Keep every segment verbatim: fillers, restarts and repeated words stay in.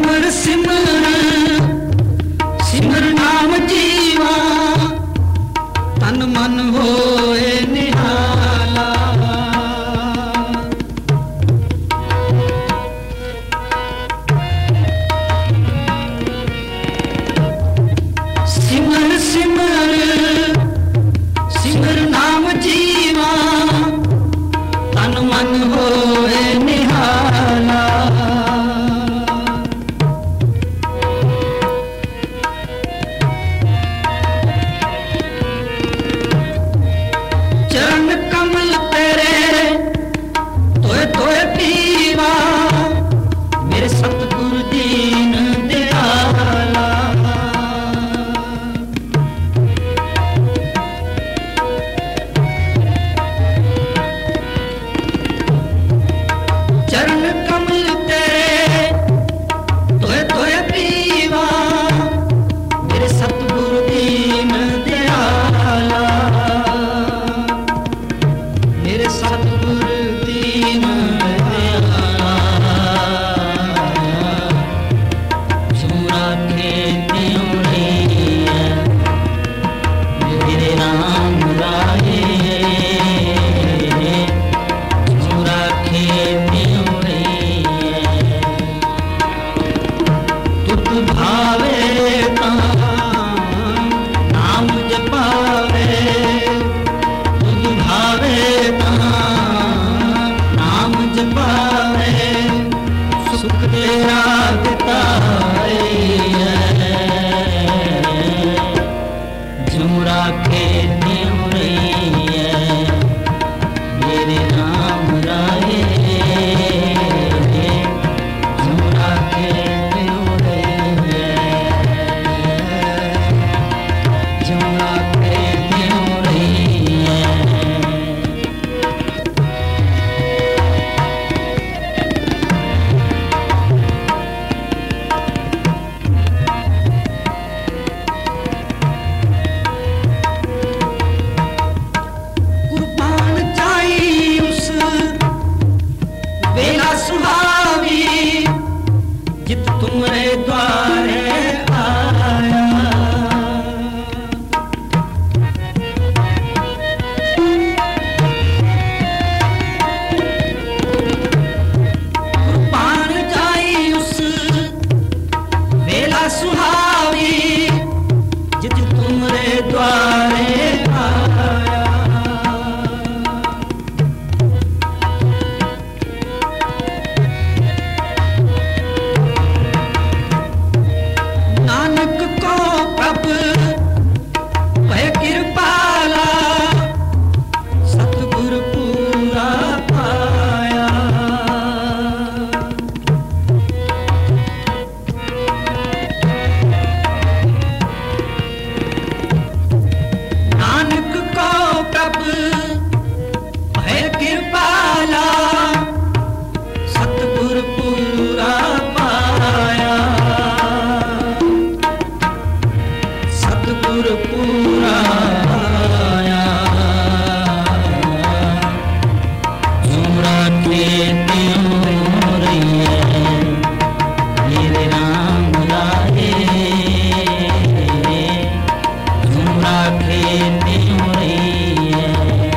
सिमर सिमर सिमर नाम जीवा तन मन होए निहाला। सिमर सिमर सिमर नाम जीवा तन मन होए निहाला। चरण कमल तेरे तोए तोए पीवा मेरे सतगुरु दीन दयाला। चरण कमल तेरे तोए तोए पीवा मेरे सतगुरु दीन दयाला। मेरे सतगुरु दीन दयाला जो राखे त्यों रहिए मेरे राम राये। जो राखे त्यों रहिए तुत भावे तां नाम जपावे। तुत भावे नाम जपावे सुख तेरा देता है। जो राखे त्यों रहिए मेरे राम राये। जो राखे त्यों रहिए जो राखे त्यों रहिए। कुर्बान जाई उस वेला सुहावी जित तुमरे द्वारे आया। कुर्बान जाई उस वेला सुहावी जित तुमरे द्वारे आया। नानक को प्रभु भय कृपाला सतगुरु पूरा पाया। नानक को प्रभु भय कृपाला सतगुरु पूरा पाया। सतगुरु पूरा पाया। जो राखे त्यों रहिए मेरे राम राये। जो राखे त्यों रहिए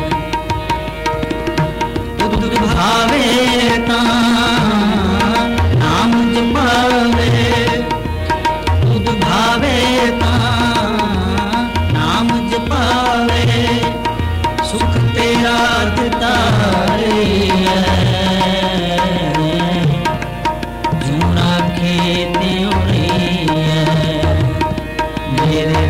तुत भावे तां नाम जपावे। तुत भावे तां नाम जपावे सुख तेरा देता है। जो राखे त्यों रहिए मेरे